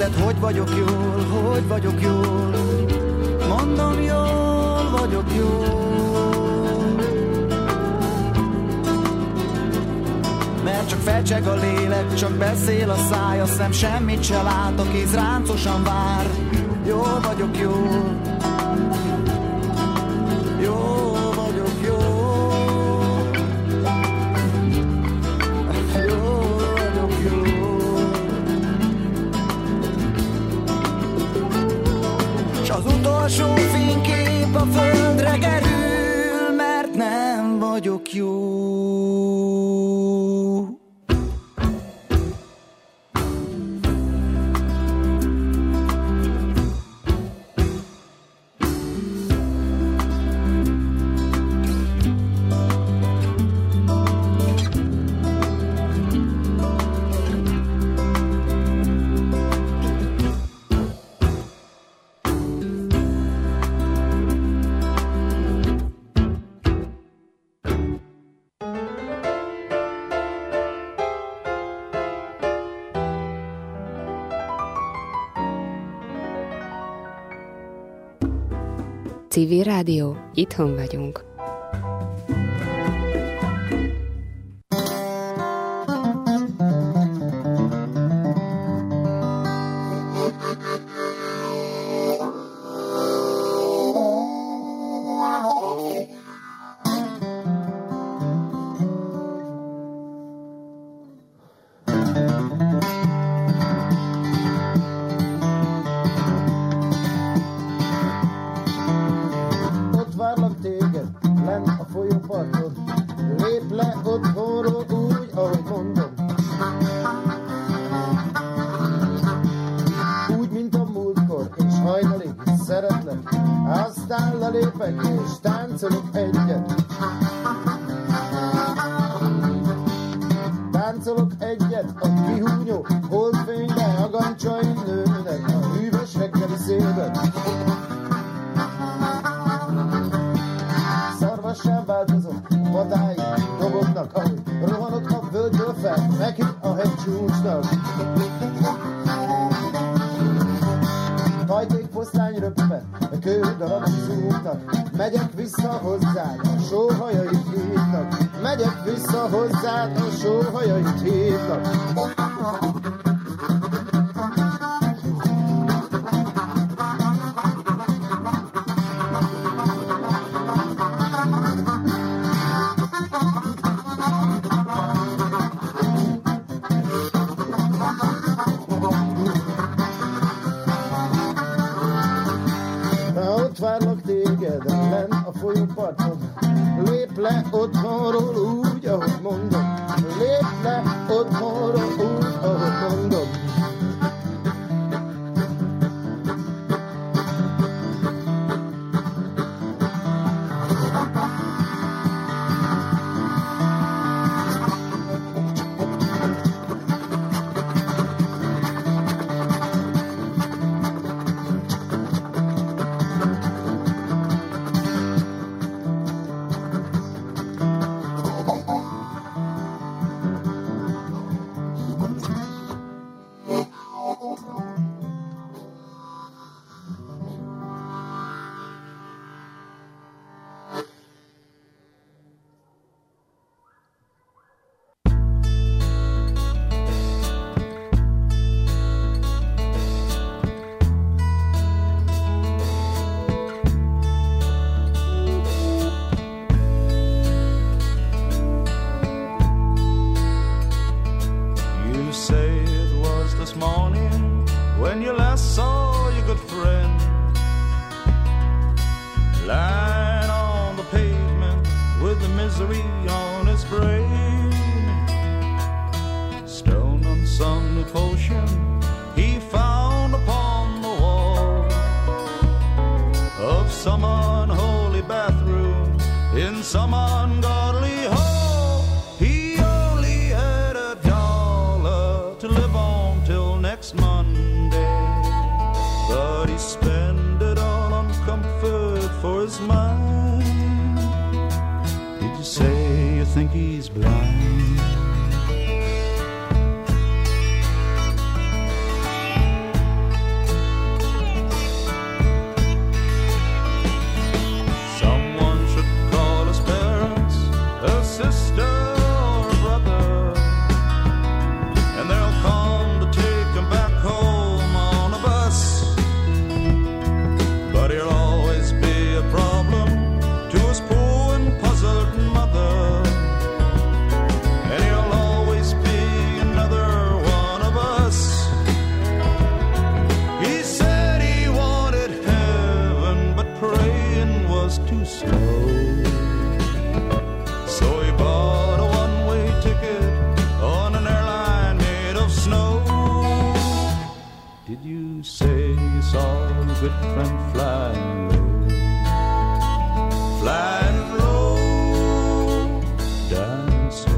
kérdezted, hogy vagyok jól, mondom, jól vagyok jól. Mert csak fecseg a lélek, csak beszél a száj, a szem semmit se lát, a kéz ráncosan vár. Jól vagyok jól, jól vagyok jól, jól vagyok jól. S az utolsó fénykép a földre kerül, mert nem vagyok jó. Civil Rádió, itthon vagyunk. good friend flying low, flying low, dying slow.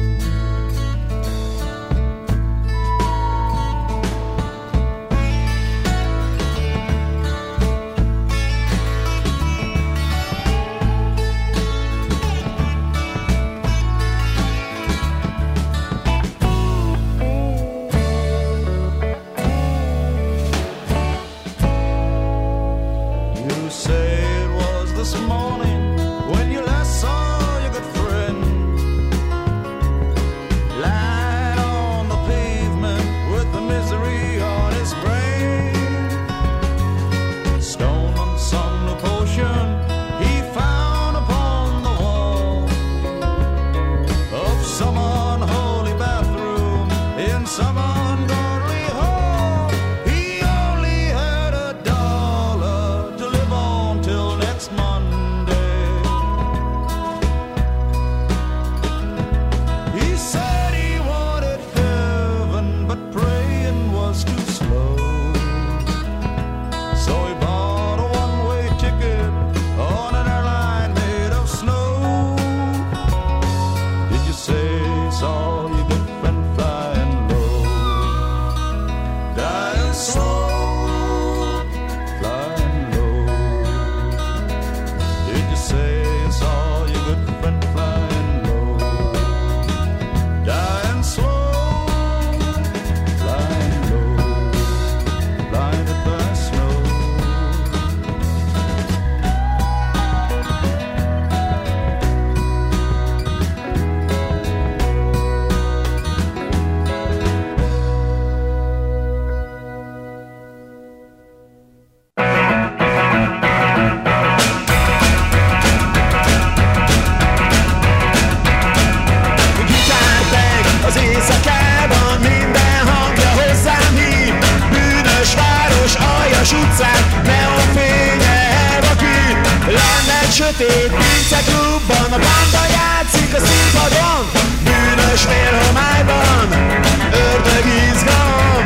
Sötét pinceklubban a banda játszik a színpadon, bűnös vérhomályban, ördög izgalom,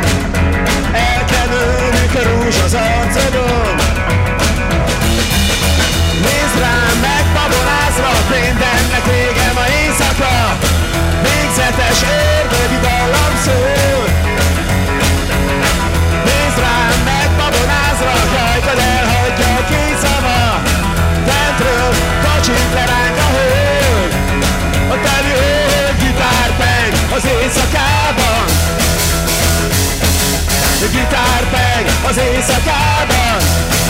elkenődik a rúzs az arcodon. Nézd rám, megbabonázva, mindennek vége ma éjszaka, végzetes ördögi dallam szól. Nézd rám, megbabonázva, hajtad elhagyja a két szava, fentről kacsint le ránk a hölgy, a teli hölgy gitárpeng az éjszakában. Gitárpeng az éjszakában.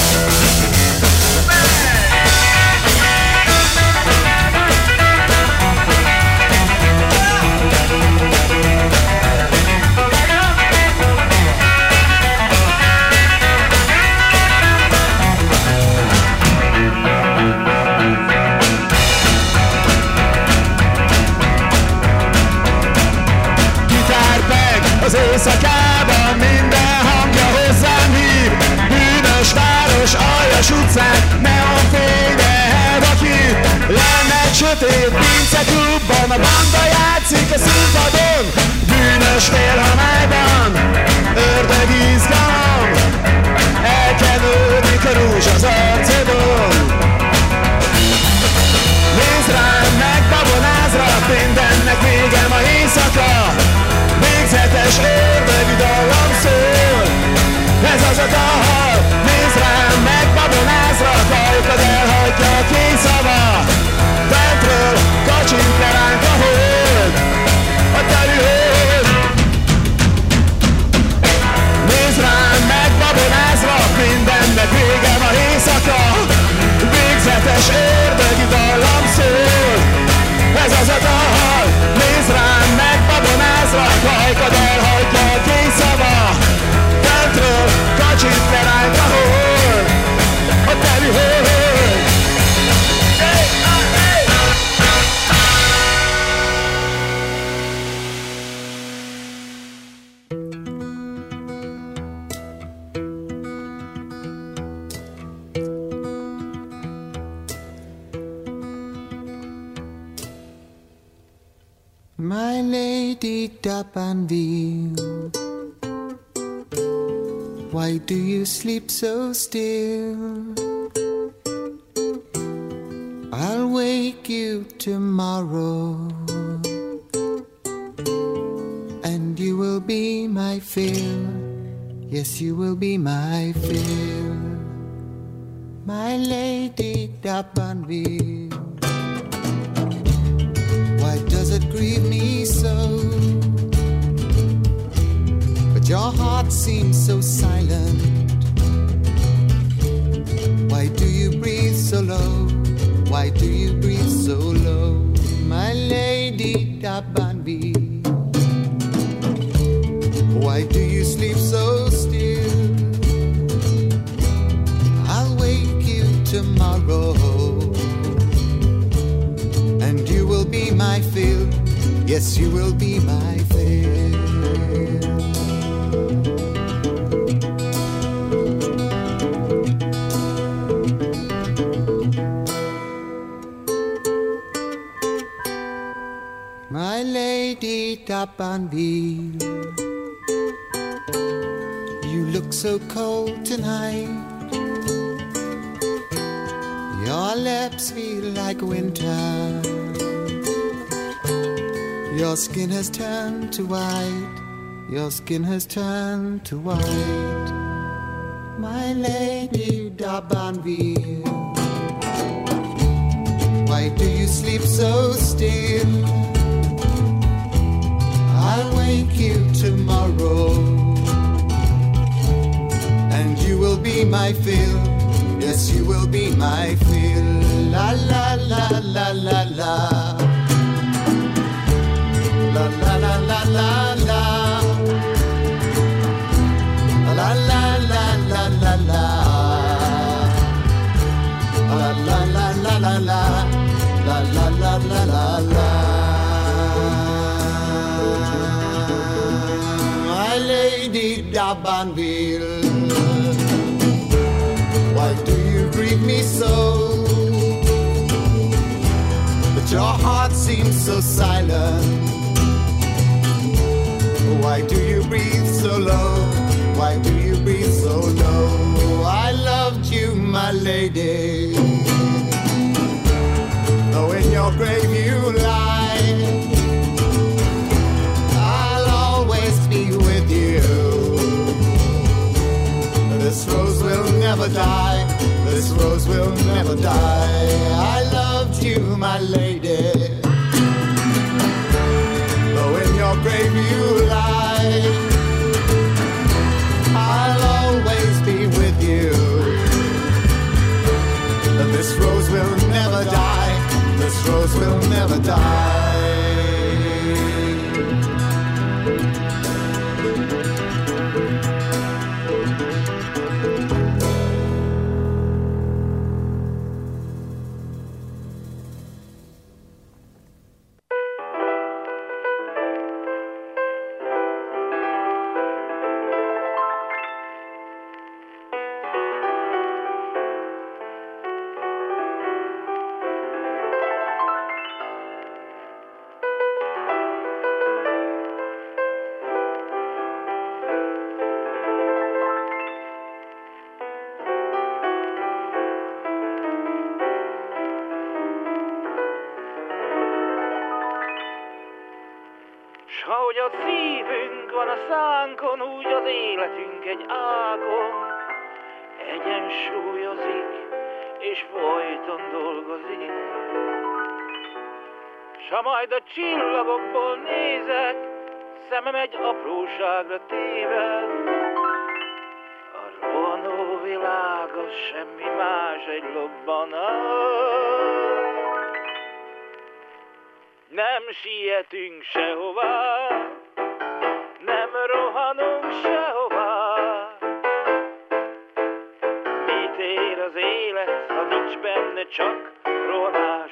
Az éjszakában minden hangja hozzám hív, bűnös város, aljas utcán, neonfénye elvakít. Lenne egy sötét pinceklubban, a banda játszik a színpadon, bűnös félhomályban, ördög izgalom, elkenődik a rúzs az arcodon. Nézd rám, megbabonázra, mindennek vége ma éjszaka, végzetes ördögi dallam szól. Ez az a dal, nézd rám, megbabonázra, hajtad elhagyja a két szava, fentről kacsint le ránk a hold, a teli hold. Nézd rám, megbabonázra, mindennek vége ma éjszaka, végzetes ördögi dallam szól. Ez az a dal, nézd rám, megbabonázva, hajtad elhagyja a két szava, fentről kacsint le ránk a hold, a teli hold. My lady d'Abanville, Why do you sleep so still? I'll wake you tomorrow, and you will be my fill. Yes, you will be my fill, my Lady d'Abanville. Why does it grieve me so? But your heart seems so silent. Why do you breathe so low? Why do you breathe so low, my Lady d'Abanville? Why do you sleep so still? I'll wake you tomorrow, and you will be my fill. Yes, you will be my fill. My Lady d'Abanville, you look so cold tonight. Your lips feel like winter. Your skin has turned to white. Your skin has turned to white. My Lady d'Abanville, why do you sleep so still? I'll wake you tomorrow, and you will be my fill. Yes, you will be my fill. La la la la la la. La la la la la la. La la la la la la. La la la la la la. La la la la la la. My Lady d'Abanville, why do you grieve me so? But your heart seems so silent. Why do you breathe so low? Why do you breathe so low? I loved you, my lady, though in your grave you lie, I'll always be with you. This rose will never die. This rose will never die. I loved you, my lady, though in your grave you lie, I'll always be with you. This rose will never die. This rose will never die. Ahogy a szívünk van a szánkon, úgy az életünk egy ágon egyensúlyozik, és folyton dolgozik. S ha majd a csillagokból nézek, szemem egy apróságra téved, a rohanó világ az semmi más, egy lobbanás. Nem sietünk sehová, nem rohanunk sehová. Mit ér az élet, ha nincs benne csak rohanás?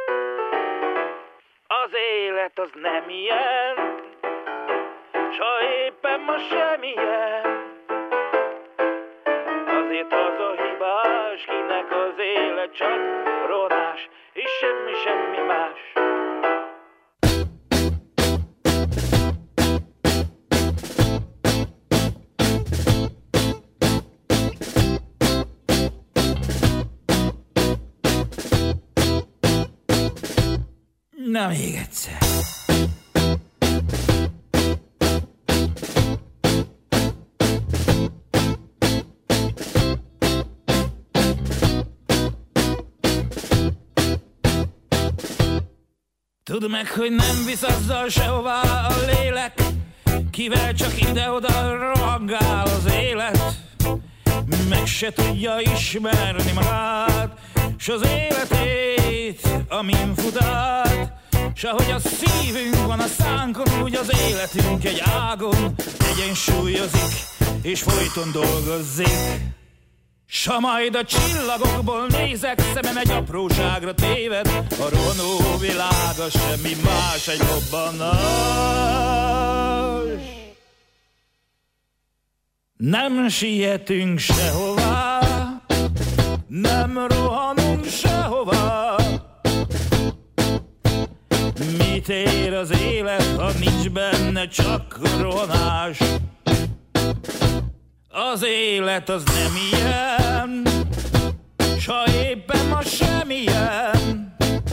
Az élet az nem ilyen, s ha éppen ma semmilyen. Azért az a hibás, kinek az élet csak rohanás, és semmi más. Na még egyszer. Tudd meg, hogy nem visz azzal sehová a lélek, kivel csak ide-oda rohangál az élet. Meg se tudja ismerni magát, s az életét, amin fut át. S ahogy a szívünk van a szánkon, úgy az életünk egy ágon egyensúlyozik, és folyton dolgozik. S ha majd a csillagokból nézek, szemem egy apróságra téved, a rohanó világa semmi más, egy robbanás. Nem sietünk sehová, nem rohanunk sehová. Mit ér az élet, ha nincs benne csak rohanás? Az élet az nem ilyen, s ha éppen ma semmilyen.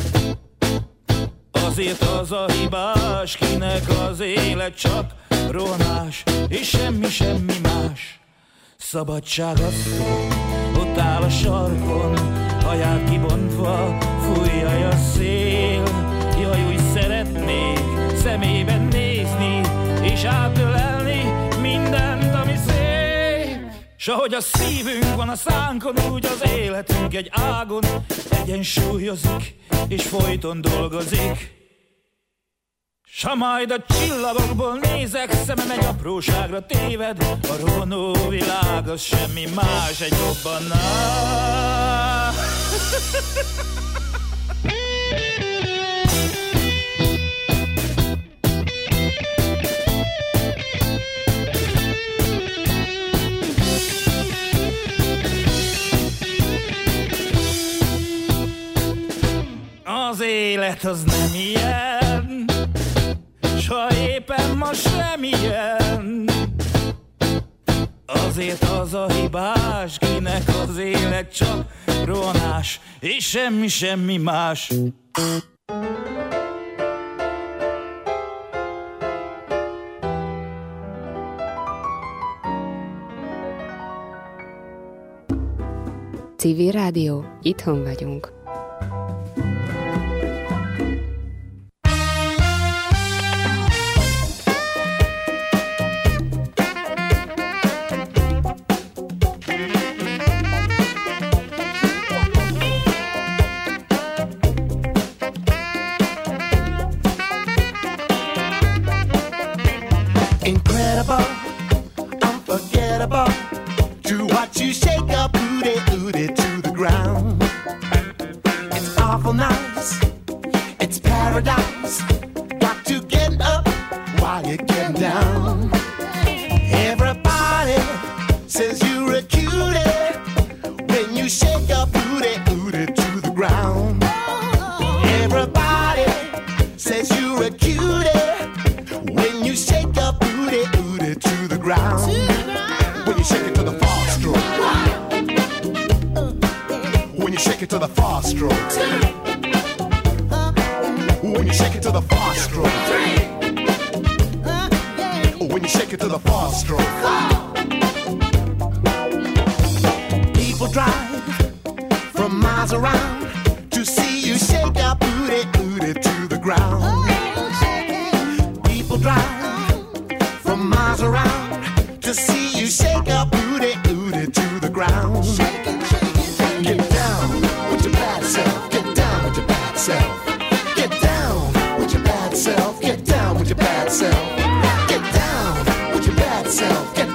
Azért az a hibás, kinek az élet csak rohanás, és semmi más. Szabadság asszony, ott áll a sarkon, haját kibontva, fújja a szél. Jaj, úgy szeretnék szemében nézni, és átölelni mindent, ami szép. S ahogy a szívünk van a szánkon, úgy az életünk egy ágon egyensúlyozik, és folyton dolgozik. S ha majd a csillagokból nézek, szemem egy apróságra téved, a rohanó világ az semmi más, egy robbanás. Az élet az nem ilyen, s ha éppen ma semmilyen. Azért az a hibás, kinek az élet csak rohanás, és semmi más. Civil Rádió, itthon vagyunk. Incredible, unforgettable, to watch you shake up booty to the ground. It's awful nice, it's paradise. Got to get up while you're getting down. Everybody says you're a cutie when you shake up booty to the ground. Everybody says you're a cutie when you shake up booty to the ground. When you shake it to the fast stroke. When you shake it to the fast stroke. When you shake it to the fast stroke. When you shake it to the fast stroke. People drive from miles around to see you shake up booty to the ground. People drive from miles around to see you shake up booty to the ground. Get down with your bad self. Get down with your bad self. Get down with your bad self. Get down with your bad self. Get down with your bad self. Get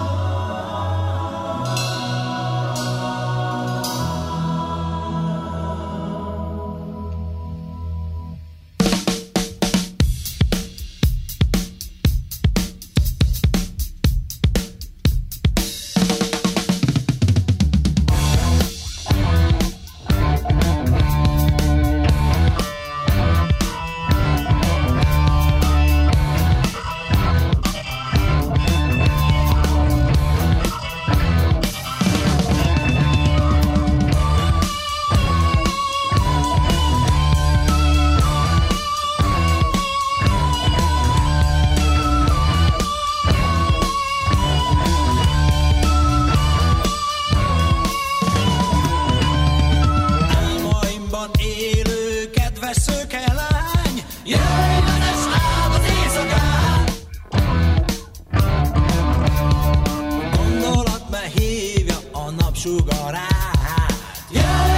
napsugarát. Jaj,